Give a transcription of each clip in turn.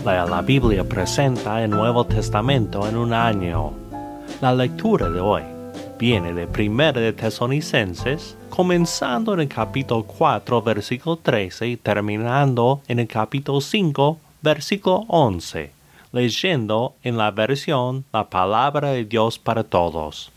La Biblia presenta el Nuevo Testamento en un año. La lectura de hoy viene de 1 de Tesalonicenses, comenzando en el capítulo 4, versículo 13 y terminando en el capítulo 5, versículo 11, leyendo en la versión La Palabra de Dios para Todos.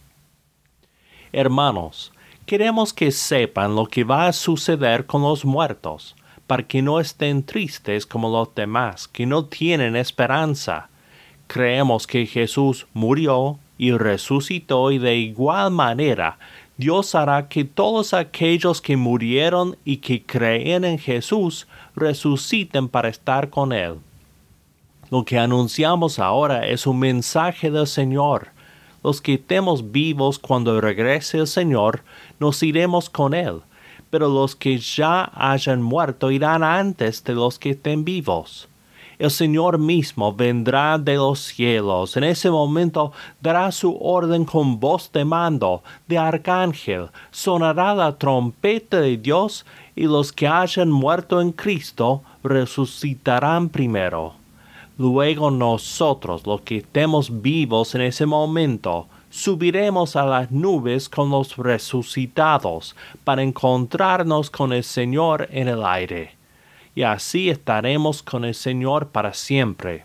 Hermanos, queremos que sepan lo que va a suceder con los muertos, para que no estén tristes como los demás, que no tienen esperanza. Creemos que Jesús murió y resucitó, y de igual manera Dios hará que todos aquellos que murieron y que creen en Jesús resuciten para estar con Él. Lo que anunciamos ahora es un mensaje del Señor. Los que estemos vivos cuando regrese el Señor, nos iremos con Él. Pero los que ya hayan muerto irán antes de los que estén vivos. El Señor mismo vendrá de los cielos. En ese momento dará su orden con voz de mando, de arcángel. Sonará la trompeta de Dios, y los que hayan muerto en Cristo resucitarán primero. Luego nosotros, los que estemos vivos en ese momento, subiremos a las nubes con los resucitados para encontrarnos con el Señor en el aire. Y así estaremos con el Señor para siempre.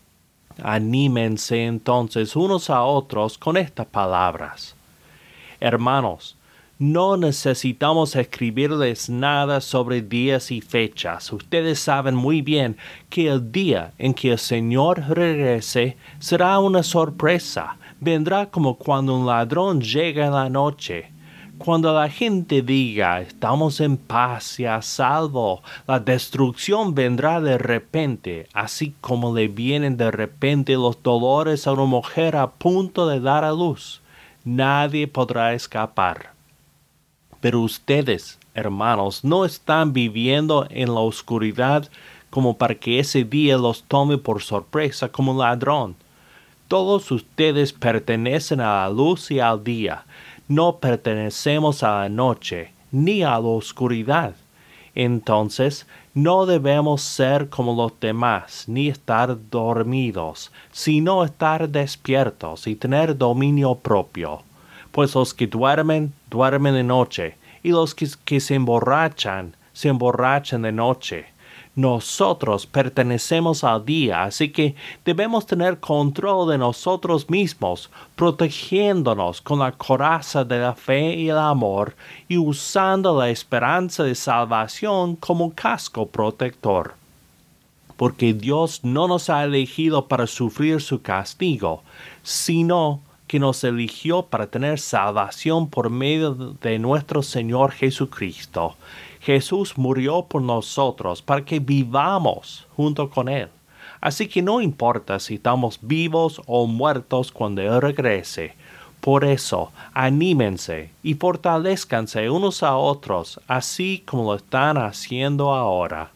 Anímense entonces unos a otros con estas palabras. Hermanos, no necesitamos escribirles nada sobre días y fechas. Ustedes saben muy bien que el día en que el Señor regrese será una sorpresa. Vendrá como cuando un ladrón llega en la noche. Cuando la gente diga, estamos en paz y a salvo, la destrucción vendrá de repente, así como le vienen de repente los dolores a una mujer a punto de dar a luz. Nadie podrá escapar. Pero ustedes, hermanos, no están viviendo en la oscuridad como para que ese día los tome por sorpresa como un ladrón. Todos ustedes pertenecen a la luz y al día. No pertenecemos a la noche, ni a la oscuridad. Entonces, no debemos ser como los demás, ni estar dormidos, sino estar despiertos y tener dominio propio. Pues los que duermen, duermen de noche, y los que se emborrachan de noche. Nosotros pertenecemos al día, así que debemos tener control de nosotros mismos, protegiéndonos con la coraza de la fe y el amor, y usando la esperanza de salvación como casco protector. Porque Dios no nos ha elegido para sufrir su castigo, sino que nos eligió para tener salvación por medio de nuestro Señor Jesucristo. Jesús murió por nosotros para que vivamos junto con Él. Así que no importa si estamos vivos o muertos cuando Él regrese. Por eso, anímense y fortalezcanse unos a otros, así como lo están haciendo ahora.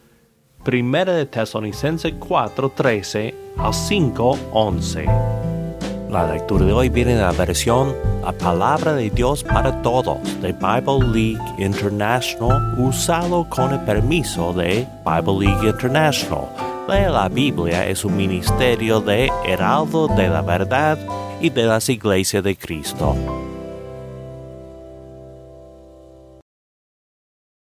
1 de Tesalonicenses 4:13 al 5:11. La lectura de hoy viene de la versión La Palabra de Dios para Todos de Bible League International, usado con el permiso de Bible League International. La Biblia es un ministerio de Heraldo de la Verdad y de las Iglesias de Cristo.